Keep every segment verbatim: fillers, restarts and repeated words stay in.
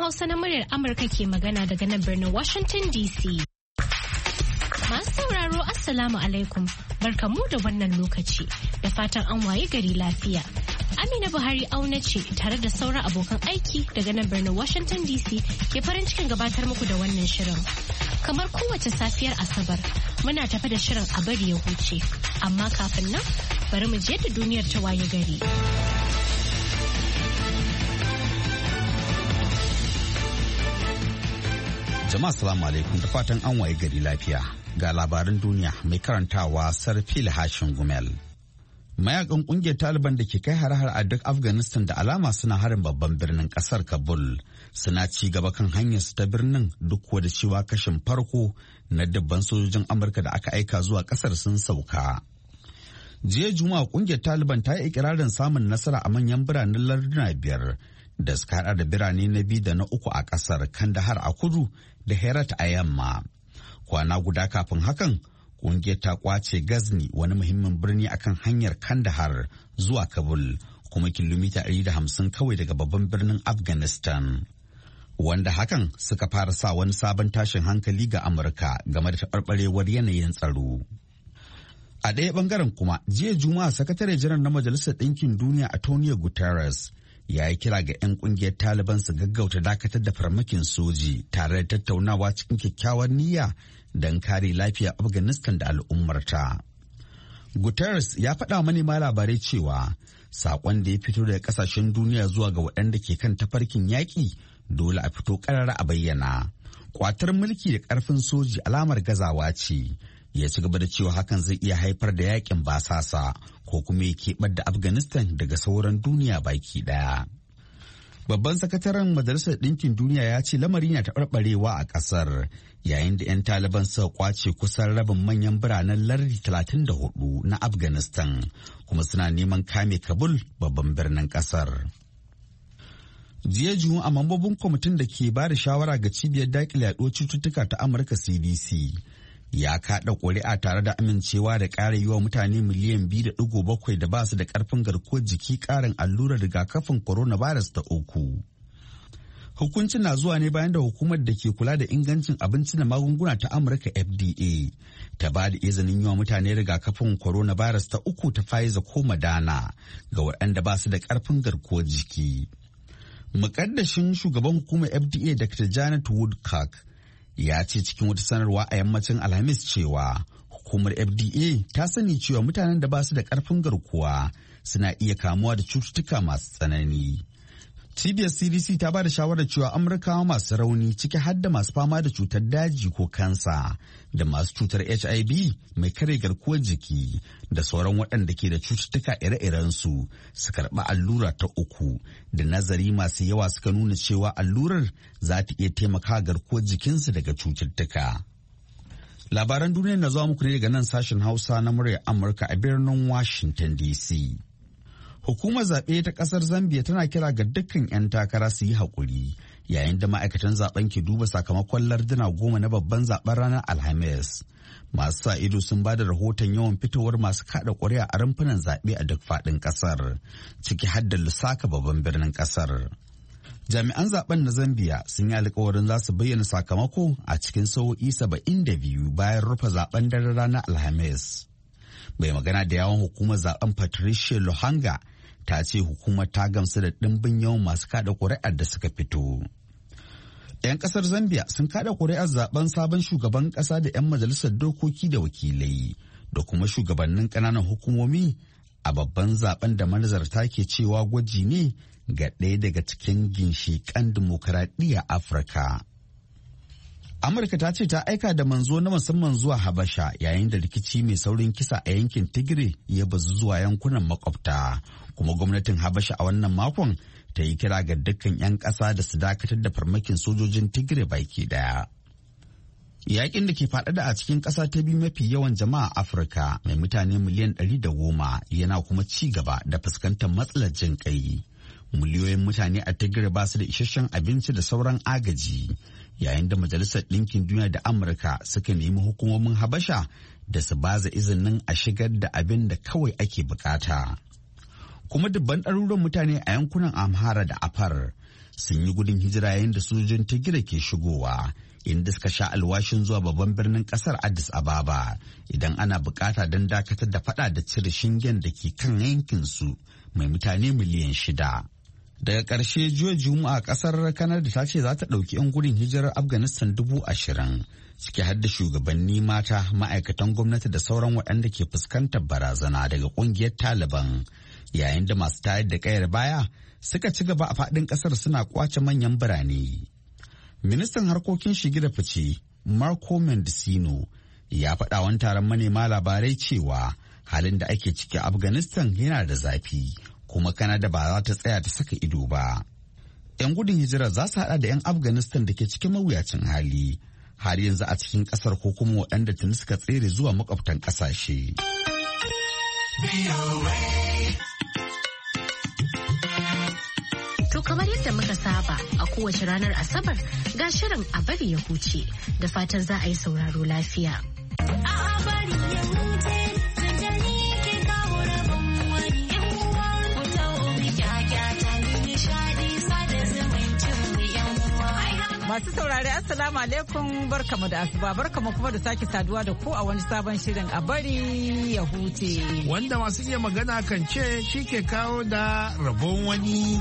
Hausa na muryar Amurka ke magana daga nan birnin Washington D C. Masu sauraro Assalamu alaikum, barkamu da wannan lokaci da fatan an waye gari lafiya. Amina Buhari auna ce tare da sauran abokan aiki daga nan birnin Washington D C ke farin cikin gabatar muku da wannan shirin. Kamar kowace safiyar Asabar, muna tafi da shirin a bari ya huce, amma kafin nan bari mu je da duniyar ta waye gari. Jama'a salamu alaikum da fatan an waye gari lafiya. Ga labaran duniya mai karantawa Sarfil Hashin Gumel. Mayakan kungiyar Taliban da ke kai har-har a duk Afghanistan da alama suna harin babban birnin kasar Kabul suna ci gaba kan hanyar su ta birnin duk da cewa kashin farko na dubban sojojin Amurka da aka aika zuwa kasar sun sauka. Jiya Juma'a kungiyar Taliban ta yi ikirarin samun nasara a manyan biranen larduna biyar da suka hada da birane na biyu da na uku a kasar Kandahar a kudu da Herat a yamma. Kwana guda kafin hakan, kungiyar ta kwace Ghazni, wani muhimmin birni akan hanyar Kandahar zuwa Kabul, kuma kilomita ɗari da hamsin kawai daga babban birnin Afghanistan. Wanda hakan suka fara sa wani sabon tashin hankali ga Amurka game da taɓarɓarewar yanayin tsaro. A ɗaya ɓangaren kuma, jiya Juma'a sakatare janar na Majalisar Ɗinkin Duniya Antonio Guterres ya yi kira ga 'yan kungiyar Taliban su gaggauta dakatar da farmakin soji tare da tattaunawa cikin kyakkyawar niyya don kare lafiyar Afghanistan da al'ummarta. Guterres ya faɗa manema labarai cewa saƙon da ya fito daga ƙasashen duniya zuwa ga waɗanda ke kan tafarkin yaƙi dole a fito ƙarara a bayyana. Ƙwatar mulki da ƙarfin soji alamar gazawa ce. Ya ci gaba da cewa hakan zai iya haifar da yakin basasa ko kuma ya keɓar da Afghanistan daga sauran duniya baki ɗaya. Babban sakataren Majalisar Ɗinkin Duniya ya ce lamari na taɓarɓarewa a ƙasar yayin da 'yan Taliban suka kwace kusan rabin manyan biranen lardi talatin da hudu na Afghanistan kuma suna neman kame Kabul babban birnin ƙasar. Jiya Juma'a mambobin kwamitin da ke ba da shawara ga cibiyar daƙile yaɗuwar cututtuka ta Amurka C D C ya kaɗa ƙuri'a tare da amincewa da ƙara yi wa mutane miliyan biyu da ɗigo bakwai da ba su da ƙarfin garkuwar jiki ƙarin allurar rigakafin coronavirus ta uku. Hukuncin na zuwa ne bayan da hukumar da ke kula da ingancin abinci da magunguna ta Amurka F D A ta ba da izinin yi wa mutane rigakafin coronavirus ta uku ta Pfizer ko Moderna ga waɗanda ba su da ƙarfin garkuwar jiki. Muƙaddashin shugaban hukumar F D A Doctor Janet Woodcock ya ce cikin wata sanarwa a yammacin Alhamis cewa hukumar F D A ta sani cewa mutanen da ba su da ƙarfin garkuwa suna iya kamuwa da cututtuka masu tsanani. Cibiyar C D C ta ba da shawarar cewa Amurkawa masu rauni ciki har da masu fama da cutar daji ko kansa da masu cutar H I V mai kare garkuwar jiki da sauran waɗanda ke da cututtuka ire-iren su su karɓi allura ta uku da nazari masu yawa suka nuna cewa allurar za ta iya taimaka garkuwar jikinsu daga cututtuka. Labaran duniya na zuwa muku ne daga nan sashen Hausa na muryar Amurka a birnin Washington D C. Hukumar zaɓe ta ƙasar Zambia tana kira ga dukkan 'yan takara su yi haƙuri yayin da ma'aikatan zaɓen ke duba sakamakon larduna goma na babban zaɓen ranar Alhamis. Masu sa ido sun ba da rahoton yawan fitowar masu kaɗa ƙuri'a a rumfunan zaɓe a duk faɗin ƙasar, ciki har da Lusaka babban birnin ƙasar. Jami'an zaɓen na Zambia sun yi alƙawarin za su bayyana sakamako a cikin sa'o'i saba'in da biyu bayan rufe zaɓen dare ranar Alhamis. Bai magana da yawon hukumar zaɓen Patricia Luhanga ta ce hukumar ta gamsu da ɗimbin yawan masu kada ƙuri'ar da suka fito. 'Yan ƙasar Zambia sun kada ƙuri'ar zaben sabon shugaban ƙasa da 'yan majalisar dokoki da wakilai da kuma shugabannin ƙananan hukumomi a babban zaben da manazarta ke cewa gwaji ne ga ɗaya daga cikin ginshiƙan dimokuraɗiyya Afirka. Amurka ta ce ta aika da manzo na musamman zuwa Habasha yayin da rikici mai saurin kisa a yankin Tigray ya bazu zuwa yankunan makwabta. Kuma gwamnatin Habasha a wannan makon ta yi kira ga dukkan 'yan ƙasa da su dakatar da farmakin sojojin Tigray baki daya. Yaƙin da ke faɗaɗa a cikin ƙasa ta biyu mafi yawan jama'a Afirka mai mutane miliyan ɗari da goma yana kuma ci gaba da fuskantar matsalar jin ƙai. Miliyoyin mutane a Tigray ba su da isasshen abinci da sauran agaji. Yayin da Majalisar Ɗinkin Duniya da Amurka suka nemi hukumomin Habasha da su baza izinin a shigar da abin da kawai ake bukata. Kuma dubban ɗaruruwan mutane a yankunan Amhara da Afar sun yi gudun hijira yayin da sojojin Tigray ke shigowa, inda suka sha alwashin zuwa babban birnin kasar Addis Ababa idan ana bukata don dakatar da fada da cire shingen da ke kan yankinsu mai mutane miliyan shida. Daga ƙarshe jiya Juma'a ƙasar Canada ta ce za ta ɗauki 'yan gudun hijirar Afghanistan dubu ashirin, ciki har da shugabanni mata, ma'aikatan gwamnati da sauran waɗanda ke fuskantar barazana daga ƙungiyar Taliban, yayin da masu tayar da ƙayar baya suka ci gaba a faɗin ƙasar suna ƙwace manyan birane. Ministan harkokin shige da fice Marco Mendicino ya faɗa wani taron manema labarai cewa halin da ake ciki a Afghanistan yana da zafi, kuma Canada ba za ta tsaya ta saka ido ba. 'Yan gudun hijira za su haɗa da 'yan Afghanistan da ke cikin mawuyacin hali har yanzu a cikin ƙasar ko kuma waɗanda tuni suka tsere zuwa makwabtan ƙasashe. To kamar yadda muka saba a kowace ranar Asabar ga shirin a bari ya huce da fatan za a yi sauraro lafiya. A bari ya huce. Masu saurari Assalamu alaikum, barkamu da asuba, barkamu kuma da sake saduwa da ku a wani sabon shirin a bari ya huce. Wanda masu iya magana kan ce shi ke kawo da rabon wani.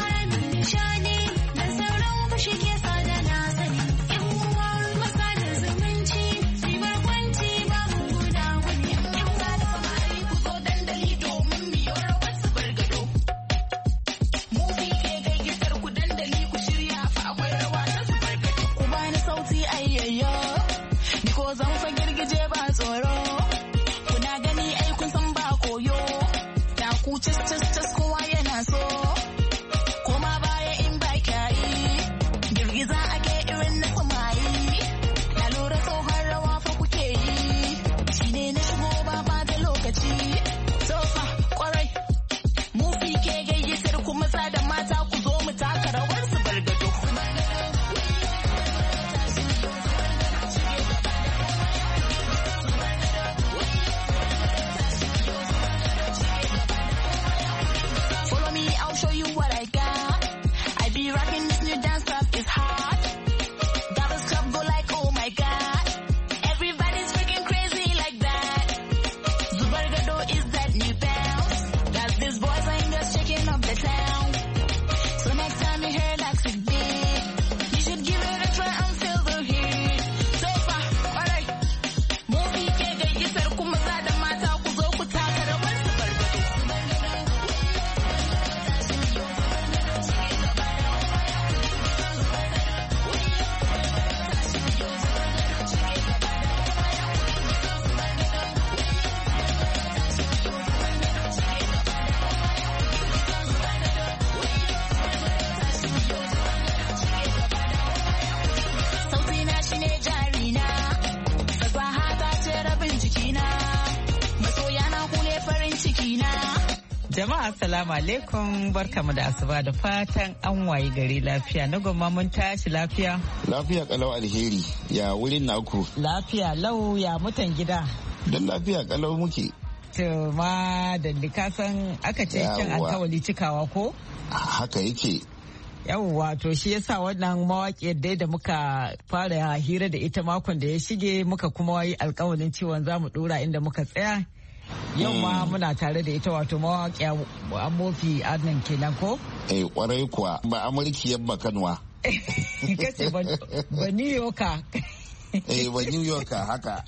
Jama'a assalamu alaikum, barkamu da asuba da fatan an wayi gari lafiya. Na gwamma mun tashi lafiya? Lafiya kalau alheri, ya wurin naku? Lafiya lau, ya mutan gida? Don lafiya kalau muke. To ma da kasan aka ce cin alkawali cikawa ko? Haka yake. Yawwa, to shi yasa wannan mawaƙiyar dai da muka fara hira da ita makon da ya shige muka kuma yi alkawalin cewa za mu ɗora inda muka tsaya. Yau ma muna tare da ita wato mawaƙiya Amofi Adnan kenan ko? Eh kwarai kuwa, ba Amurki yabba Kanwa. Kace ba New Yorker. Eh ba New Yorker haka.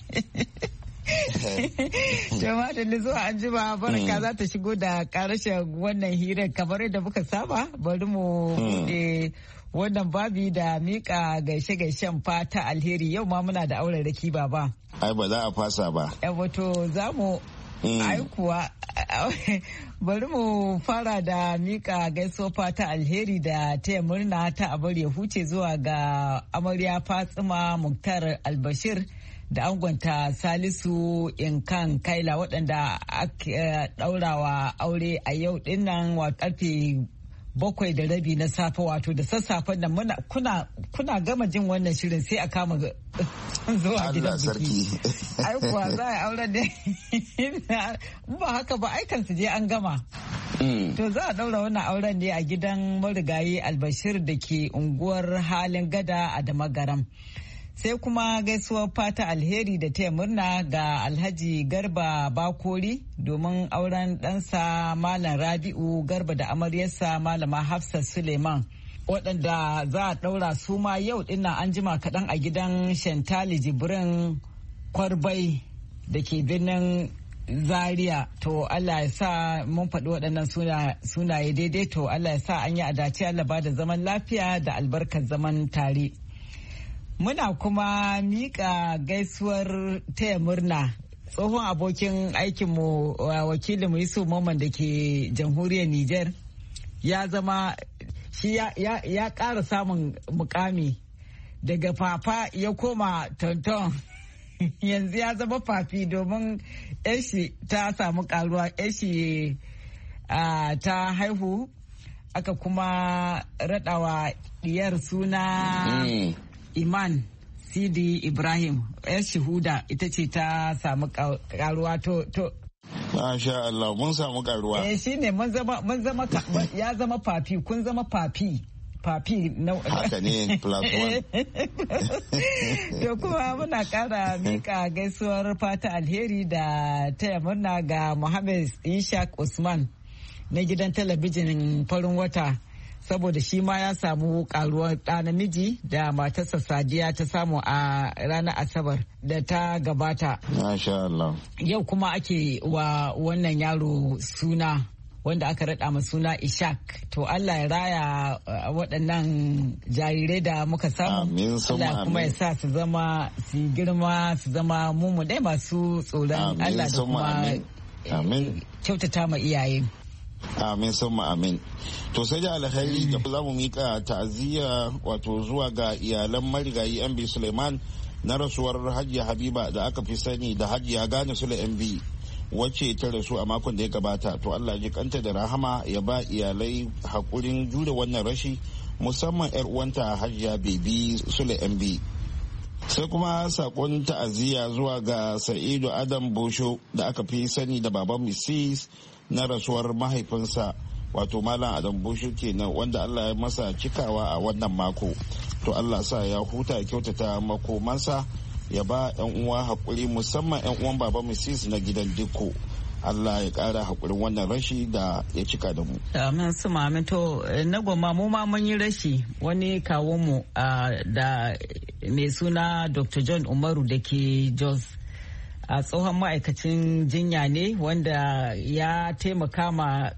Jama'a da zuwa an jima baraka za ta shigo da karashin wannan hirar kamar yadda muka saba, bari mu bude wannan babi da mika gaishe-gaishen fata alheri. Yau ma muna da auren raki baba. Ai ba za a fasa ba. Eh wato za mu aikuwa bari mu fara da mika gaisuwa fata alheri da taya murna ta abar ya huce zuwa ga amarya Fatsima Muktar Albashir da angonta Salisu Inkan Kaila waɗanda aka ɗaurawa aure a yau dinnan wa karfe bakwai da rabi na safe, wato da sassafen nan muna kuna kuna gama jin wannan shirin sai a kama zuwa gidan biki. Ai kuwa za a aure da ba haka ba aikan su je an gama. To za a ɗaura wannan auren ne a gidan marigayi Albashir da ke unguwar Halin Gada a Damagaram. Sai kuma gaisuwar fata alheri da taya murna ga Alhaji Garba Bakori domin auren ɗansa Malam Rabi'u Garba da amaryarsa Malama Hafsat Suleiman. Waɗanda za a ɗaura su ma yau ɗinnan an jima kaɗan a gidan Shantali Jibrin Kwarbai da ke birnin Zaria. To Allah ya sa mun faɗi waɗannan sunaye daidai, to Allah ya sa an yi adace, Allah ba da zaman lafiya da albarkar zaman tare. Muna kuma miƙa gaisuwar taya murna tsohon abokin aikinmu wakilinmu Yusuf Mamman da ke jamhuriyar Nijar ya zama shi ya ƙara samun mukami daga fafa ya koma tonton. Yanzu ya zama fafi domin yashi ta samu karuwa, yashi ta haihu, aka kuma raɗawa diyar suna mm. Iman Sidi Ibrahim. Yashi Huda ita ce ta samu karuwa to to Masha Allah, mun samu karuwa. Eh shine mun zama mun zama ya zama fafi, kun zama fafi. Papi na haka ne plus one. To kuma muna kara mika gaisuwar fata alheri da taya murna ga Muhammad Ishaq Usman na gidan talabijin farin wata, saboda shi ma ya samu karuwar ɗa namiji da matarsa Sadiya ta samu a ranar Asabar da ta gabata. Masha Allah. Yau kuma ake wa wannan yaro suna, wanda aka raɗa ma suna Ishak. To Allah ya raya waɗannan jarirai da muka samu. Amin, Allah kuma ya sa su zama su girma su zama mumu dai masu tsoron Allah da kuma kyautata ma iyaye. Amin summa amin. To sai da alkhairi da za mu mika ta'aziyya wato zuwa ga iyalan marigayi M B Suleiman na rasuwar Hajiya Habiba da aka fi sani da Hajiya Gane Sule M B, wacce ta rasu a makon da ya gabata. To Allah ji kanta da rahama, ya ba iyalai hakurin jure wannan rashi, musamman yar uwanta Hajiya Bebi Sule M B. Sai kuma sakon ta'aziyya zuwa ga Sa'idu Adam Bosho da aka fi sani da baban Missis na rasuwar mahaifinsa, wato Malam Adam Bosho kenan, wanda Allah ya masa cikawa a wannan mako. To Allah sa ya huta, ya kyautata makomansa, ya ba yan uwa hakuri, musamman yan uwan baba Missis na gidan Dikko. Allah ya kara hakurin wannan rashi da ya cika da mu. Amin su mami. To na goma mu ma mun yi rashi, wani kawun mu da mai suna Doctor John Umaru da ke Jos, a tsohon ma'aikacin jinya ne wanda ya taimaka ma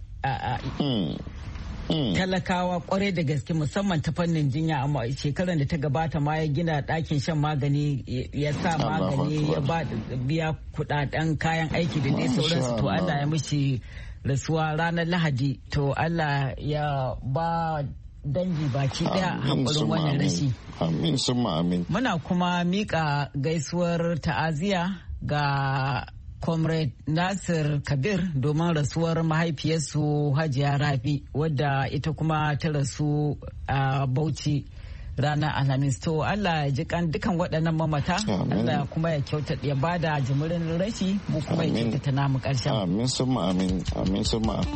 talakawa kwarai da gaske, musamman ta fannin jinya. Amma shekarar da ta gabata ma ya gina ɗakin shan magani, ya sa magani, ya ba biya kudaden kayan aiki da dai sauransu. To Allah ya mishi rasuwa ranar Lahadi. To Allah ya ba dangi baki daya hakurin wannan rashi. Amin summa amin. Muna kuma mika gaisuwar ta'aziya ga Comrade Nasir Kabir domin rasuwar mahaifiyarsu Hajiya Rabi, wadda ita kuma ta rasu a Bauchi ranar Alhamis. To Allah ya ji kan dukan waɗannan mamata. Allah kuma ya kyauta, ya bada jimirin rashi, mu kuma ya kyautata namu ƙarshen. Amin summa amin. Amin summa amin.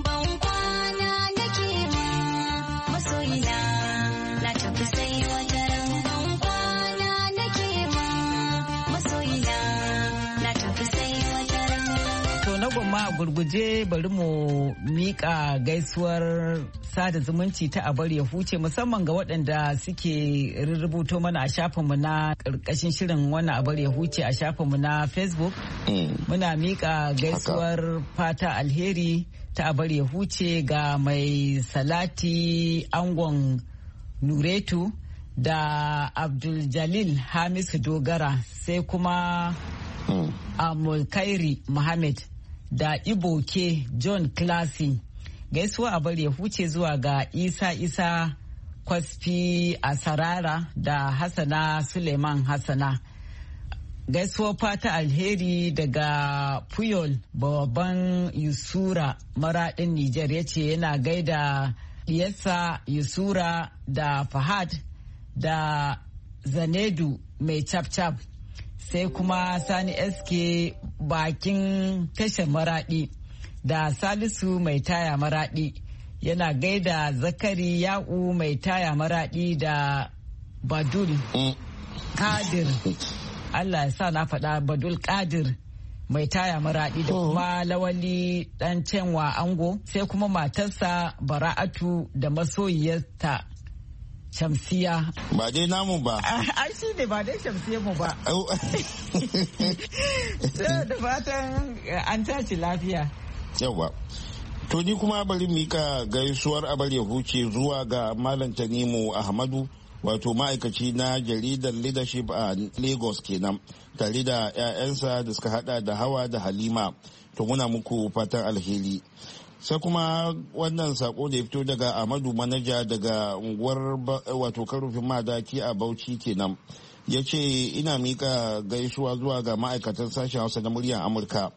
A gurguje bari mu mika gaisuwar sada zumunci ta abar ya huce, musamman ga waɗanda suke rubuto mana a shafinmu na ƙarƙashin shirin wannan abar ya huce a shafinmu na Facebook. Muna mika gaisuwar fata alheri ta abar ya huce ga mai Salati Angon Nuretu da Abdul Jalil Hamisu Dogara, sai kuma Amulkairi Muhammad da Iboke John Classy. Gaisuwa a bari ya huce zuwa ga Isa Isa Kwasfi a Sarara da Hassana Suleiman Hassana. Gaisuwa fata alheri daga Puyol babban Yusura Maradin Nijar, ya ce yana gaida diyarsa Yusura da Fahad da Zanedu mai cap-cap, sai kuma Sani S K bakin tashar Maradi da Salisu mai taya Maradi. Yana gaida Zakari Ya'u mai taya Maradi da Badul Kadir. Allah ya sa na faɗa Badul Kadir mai taya Maradi da kuma Lawali dan Cenwa Ango, sai kuma matarsa Bara'atu da masoyiyarta Shamsiya. Ba dai namu ba. Ai shi ne ba dai Shamsiya mu ba. Da fatan an tashi lafiya. Yawa. To ni kuma bari mika gaisuwar abar ya huce zuwa ga Malam Tanimu Ahmadu, wato ma'aikaci na jaridar Leadership a Lagos kenan, tare da 'ya'yansa da suka hada da Hawa da Halima. To muna muku fatan alheri. Sai kuma wannan sako da ya fito daga Ahmadu Manaja daga unguwar wato Karufin Madaki a Bauchi kenan. Ya ce ina mika gaisuwa zuwa ga ma'aikatan sashen Hausa na muryar Amurka.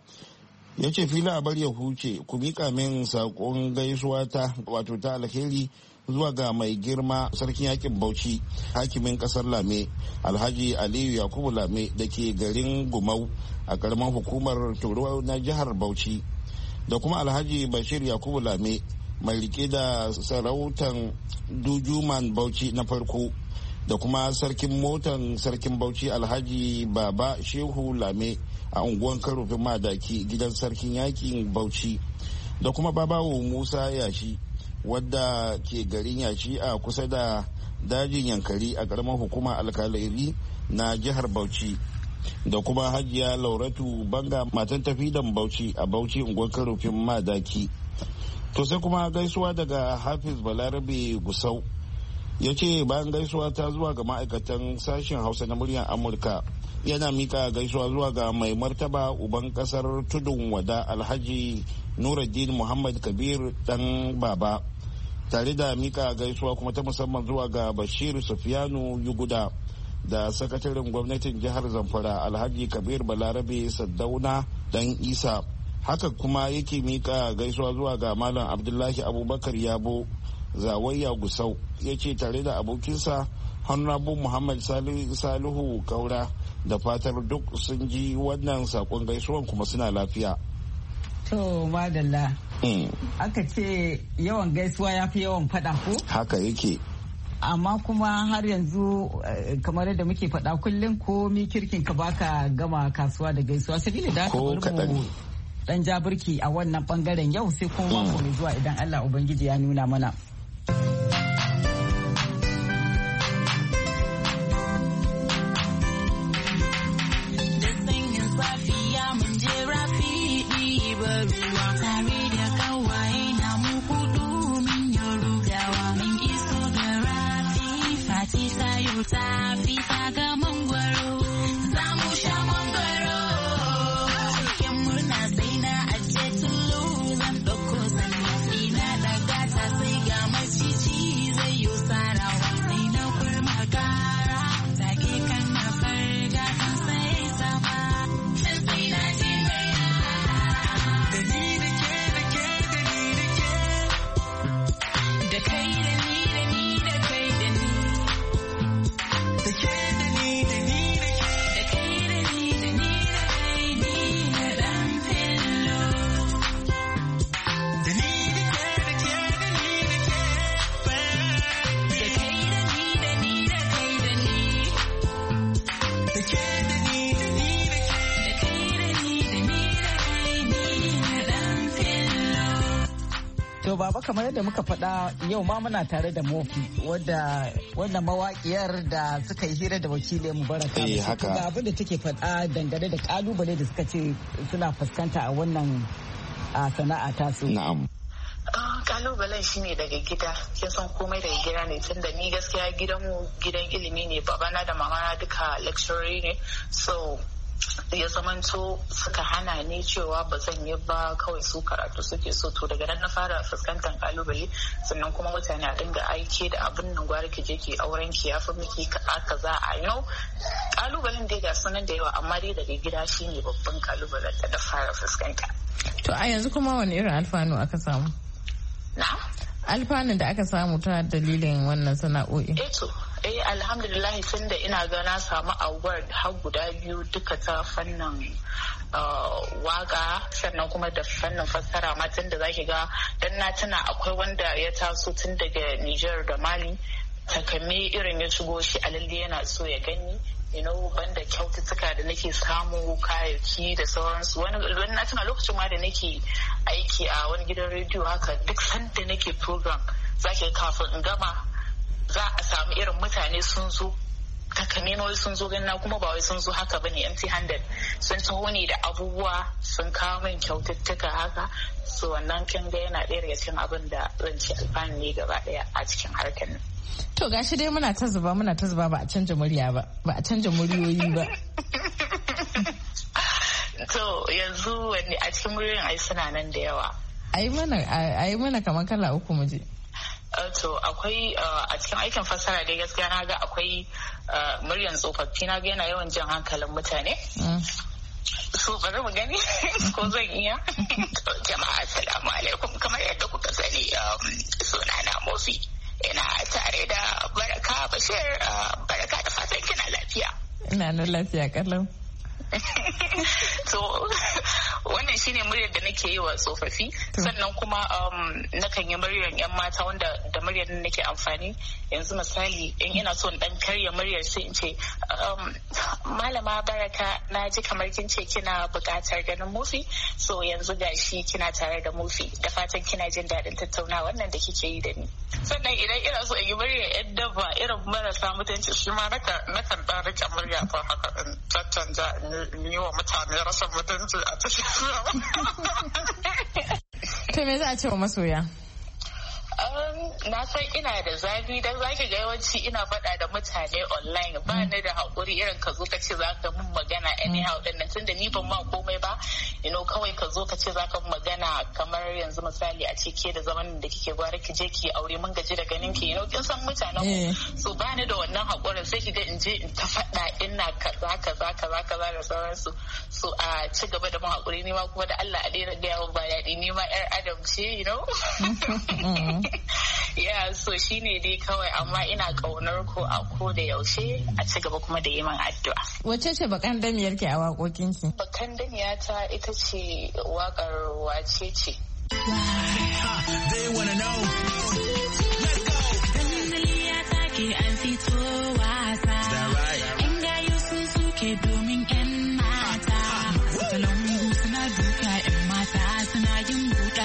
Ya ce fila a bar ya huce ku mika min sakon gaisuwa ta wato ta alheri zuwa ga mai girma sarkin yakin Bauchi, hakimin kasar Lame, Alhaji Aliyu Yakubu Lame da ke garin Gumau a karamar hukumar Toro na jihar Bauchi, da kuma Alhaji Bashir Yakubu Lame mai rike da sarautan Dujuman Bauchi na farko, da kuma sarkin motan sarkin Bauchi Alhaji Baba Shehu Lame a unguwan Karofin Madaki gidan sarkin yakin Bauchi, da kuma Babawo Musa Yashi wadda ke garin Yashi a kusa da dajin Yankari a karamar hukumar alkalairi na jihar Bauchi, da kuma Hajiya Lauratu Banga matan tafidan Bauchi a Bauchi unguwar Karofin Madaki. To sai kuma gaisuwa daga Hafiz Balarabe Gusau. Ya ce bayan gaisuwa ta zuwa ga ma'aikatan sashen Hausa na muryar Amurka, yana mika gaisuwa zuwa ga mai martaba uban kasar Tudun Wada Alhaji Nuruddin Muhammad Kabir dan baba, tare da mika gaisuwa kuma ta musamman zuwa ga Bashir Sufiyanu Yuguda da sakataren gwamnatin jihar Zamfara Alhaji Kabir Balarabe Saddauna dan Isa. Haka kuma yake mika gaisuwa zuwa ga Malam Abdullahi Abubakar Yabo Zawayya Gusau, ya ce tare da abokinsa Honorable Muhammad Salihu Kaura, da fatar duk sun ji wannan sakon gaisuwan kuma suna lafiya. To madalla. Aka ce yawan gaisuwa ya fi yawan fada ko? Haka yake. Amma kuma har yanzu kamar yadda muke faɗa kullum ko mi kirkin ka baka gama kasuwa da gaisuwa, sabili da aka bar mu dan jabirki a wannan bangaren yau, sai kuma mako mai zuwa idan Allah Ubangiji ya nuna mana. To baba, kamar yadda muka faɗa yau ma muna tare da Mofi wadda wannan mawaƙiyar da suka yi hira da wakilin mu Baraka. Eh haka. Ga abin da take faɗa dangane da kalubale da suka ce suna fuskanta a wannan sana'a ta su. Na'am. Kalubalen shi ne daga gida, kin san komai daga gida ne, tun da ni gaskiya gidanmu gidan ilimi ne, babana da mamana duka lecturer ne, so ya zamanto suka hana ni cewa ba zan yi ba, kawai su karatu suke so. To daga nan na fara fuskantar kalubale, sannan kuma mutane a dinga aiki da abin nan, gwara ki je ki auren ki yafi miki aka za a yi no kalubalen dai ga sunan da yawa, amma dai daga gida shine babban kalubalen da na fara fuskanta. To a yanzu kuma wani irin alfanu aka samu? Na? Alfanun da aka samu ta dalilin wannan sana'o'i? Eh to Eh alhamdulillah tun da ina ga na samu award har guda biyu duka ta fannin waka sannan kuma da fannin fassara ma tun da zaki ga dan na tuna akwai wanda ya taso tun daga Niger da Mali takame irin ya shigo shi a lalle yana so ya gani you know banda kyaututtuka da nake samu kayayyaki da sauransu wani na tuna lokacin ma da nake aiki a wani gidan rediyo haka duk sanda nake program zaki kafin in gama za a samu irin mutane sun zo takamaiman sun zo ganna kuma ba wai sun zo haka bane empty handed sun taho ne da abubuwa sun kawo min kyaututtuka haka so wannan kin ga yana ɗaya daga cikin abin da zan ci alfani ne gaba ɗaya a cikin harkar nan. To gashi dai muna ta zuba muna ta zuba ba a canja murya ba ba a canja muryoyi ba. To yanzu wani a cikin muryoyin ai suna nan da yawa. Ayi mana ayi mana kamar kala uku mu je. To akwai a cikin aikin fassara dai gaskiya na ga akwai muryan tsofaffi na ga yana yawan jan hankalin mutane. So bari mu gani ko zan iya. Jama'a assalamu alaikum kamar yadda kuka sani suna na Mofi ina tare da Baraka Bashir Baraka da fatan kina lafiya. Ina nan lafiya kallon. To wannan shine muryar da nake yi wa tsofaffi sannan kuma nakan yi muryar yan mata wanda da muryar da nake amfani yanzu misali in ina so in dan karya muryar sai in ce malama Baraka na ji kamar kin ce kina buƙatar ganin Mufi so yanzu gashi kina tare da Mufi da fatan kina jin daɗin tattaunawa wannan da kike yi da ni sannan idan ina so in yi muryar yan dabba irin marasa mutunci shi ma nakan dan rike murya ta haka in caccanja yi wa mutane rashin mutunci a tashar. To me za a ce wa masoya? Na san ina da zafi don zaki ga yawanci ina faɗa da mutane online ba ni da haƙuri irin ka zo ka ce za ka mun magana anyhow din nan tunda ni ban ma komai ba you know kawai ka zo ka ce za ka magana kamar yanzu misali a ce ke da zaman da kike gwara ki je ki aure mun gaji da ganin ki you know kin san mutanen mu so ba ni da wannan haƙurin sai ki ga in je in ta faɗa ina kaza kaza kaza kaza da sauransu so a ci gaba da mun haƙuri ni ma kuma da Allah a daina gaya min ba daɗi ni ma yar adam ce you know. Yeah, so shine dai kawai amma ina kaunar ko a ko da yaushe a ci gaba kuma da yi min addu'a. Wace ce bakan damiyar ki a waƙoƙin ki? Bakan damiya ta ita ce waƙar wace ce. They wanna know. Let's go. Dandaliya take an fito wasa. Is that right? Yan gayu sun suke domin yan mata. Salon suna duka yan mata suna yin buɗa.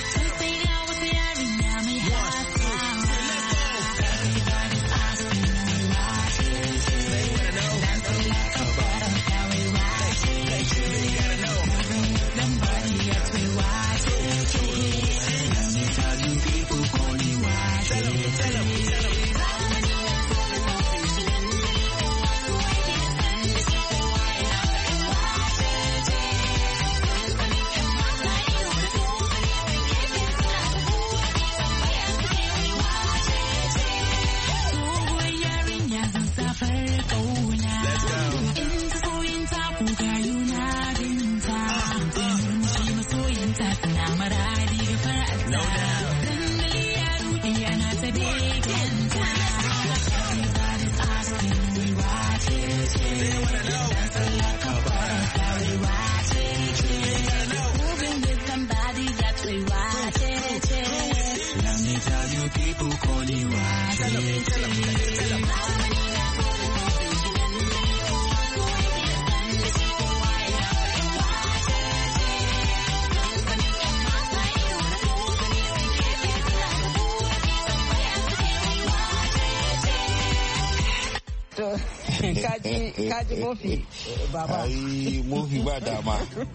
kaji mofi baba ai mofi ba dama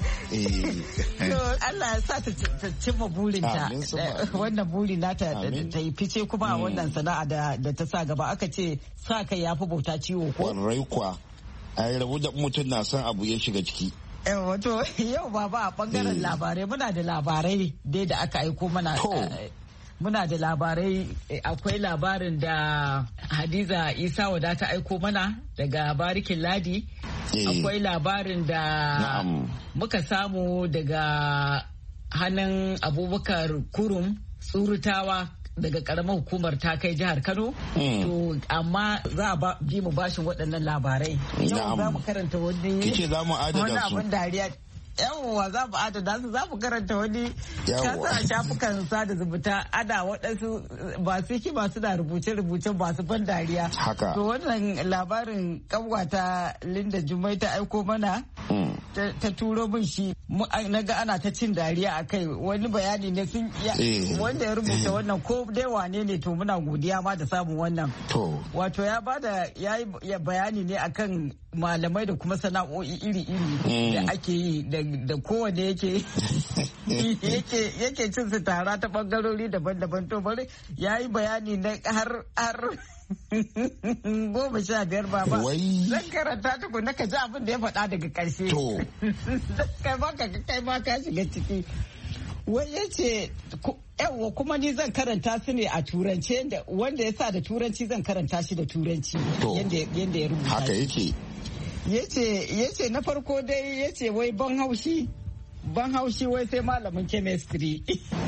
to Allah ya sa ta cimma burinta wannan buri nata ta yi fice kuma a wannan sana'a da ta sa gaba aka ce sa kai ya fi bauta ciwo ko kwarai kwa ai rabu da mutum na son abu ya shiga ciki wato yau baba a bangaren labarai muna da labarai dai da aka aiko mana muna da labarai akwai labarin da Hadiza Isa wada ta aiko mana daga Barikin Ladi akwai labarin da muka samu daga hannun Abubakar Kurum Tsurutawa daga karamar hukumar ta kai jihar Kano. To amma za a bi mu bashin waɗannan labarai. Yau za mu karanta wani kice za mu adada su. Wani abin dariya. Yawwa za mu adada su za mu karanta wani kasa a shafukan sada zumunta ana waɗansu masu hikima suna rubuce-rubuce masu ban dariya. Haka. To wannan labarin kanwata Linda Jummai ta aiko mana ta turo min shi na ga ana ta cin dariya a kai wani bayani ne sun wanda ya rubuta wannan ko dai wane ne to muna godiya ma da samun wannan. Wato ya bada ya yi bayani ne akan malamai da kuma sana'o'i iri-iri da ake yi da kowane yake yake cin su tara ta bangarori daban-daban to bari ya yi bayani na har har goma sha biyar baba zan karanta tuku na ka ji abin da ya faɗa daga ƙarshe kai ma ka kai ma ka shiga ciki wai ya ce yawa kuma ni zan karanta su ne a turance wanda ya sa da turanci zan karanta shi da turanci yadda ya rubuta haka yake yace na farko dai yace wai ban haushi ban haushi wai sai malamin chemistry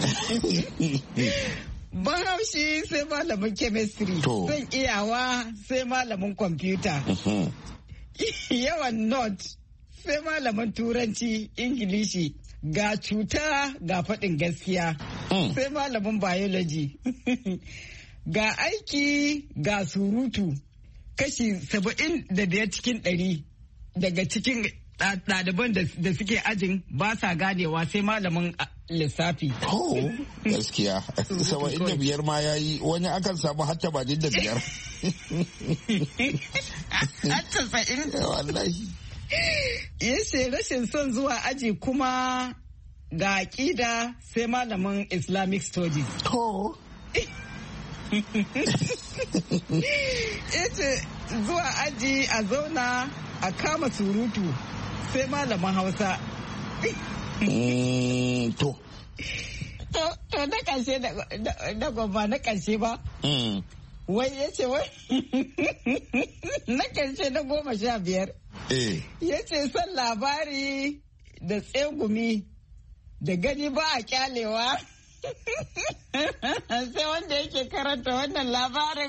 ban haushi sai malamin chemistry zan iyawa sai malamin kwamfuta yawan not sai malamin turanci ingilishi ga cuta ga faɗin gaskiya sai malamin biology ga aiki ga surutu kashi saba'in da biyar cikin ɗari daga cikin ɗaliban da suke ajin ba sa ganewa sai malamin lissafi. Oh, gaskiya. Saba'in da biyar ma ya yi wani akan samu hatta ba da biyar. Hatta sa'in? Wallahi. Ya ce rashin son zuwa aji kuma ga aƙida sai malamin Islamic Studies. Oh. Ita zuwa aji a zauna a kama surutu sai malamin Hausa. To. To na ƙarshe na gwamba na ƙarshe ba. Wai ya ce wai na ƙarshe na goma sha biyar. Ya ce son labari da tsegumi da gani ba a kyalewa. Sai wanda yake karanta wannan labarin.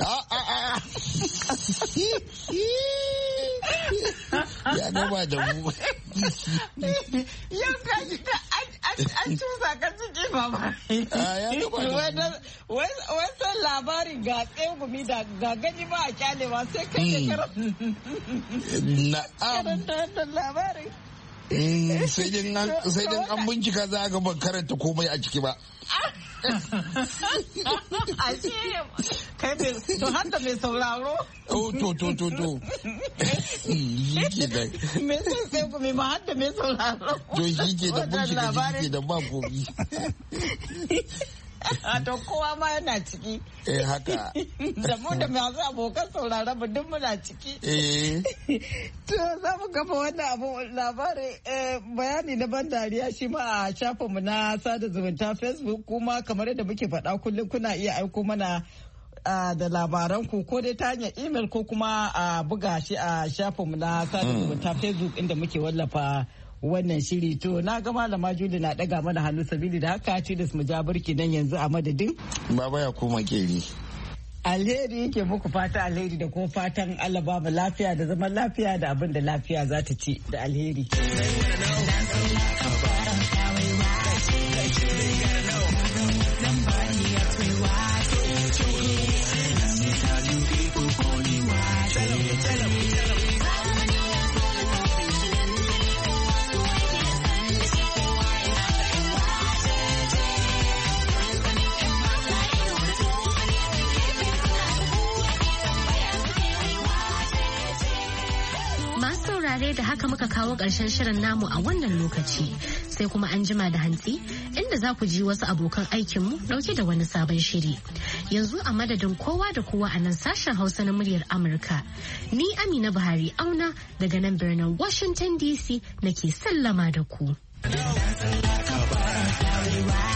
Ya gaba da mu. Yau ka an cusa ka ciki ba. Ya gaba da mu. Wasan labarin ga tsegumi da ga gani ba a kyalewa sai kai ke karanta wannan labarin. Sai dai an bincika za a ga ban karanta komai a ciki ba. Kai to hada mai sauraro. Oh to to to to. Shi ke da. Me sai sai ku mai ma hada mai sauraro. To shi ke da bincika shi ke da ba komi. To kowa ma yana ciki. Eh haka. Da mu da masu abokan sauraron mu duk muna ciki. Eh. To za mu kafa wannan abu labarin bayani na ban dariya shi ma a shafinmu na sada zumunta Facebook kuma kamar yadda muke faɗa kullum kuna iya aiko mana da labaran ku ko dai ta hanyar email ko kuma a buga shi a shafinmu na sada zumunta Facebook inda muke wallafa wannan shiri. To na ga malama Juli na daga mana hannu sabili da haka tilas mu ja burki nan yanzu a madadin baba ya koma keri. Alheri yake muku fata alheri da kuma fatan Allah ba mu lafiya da zaman lafiya da abin da lafiya za ta ci da alheri. Da haka muka kawo ƙarshen shirin namu a wannan lokaci sai kuma an jima da hantsi inda za ku ji wasu abokan aikinmu ɗauke da wani sabon shiri. Yanzu a madadin kowa da kowa a nan sashen Hausa na muryar Amurka. Ni Amina Buhari Auna daga nan birnin Washington D C nake sallama da ku.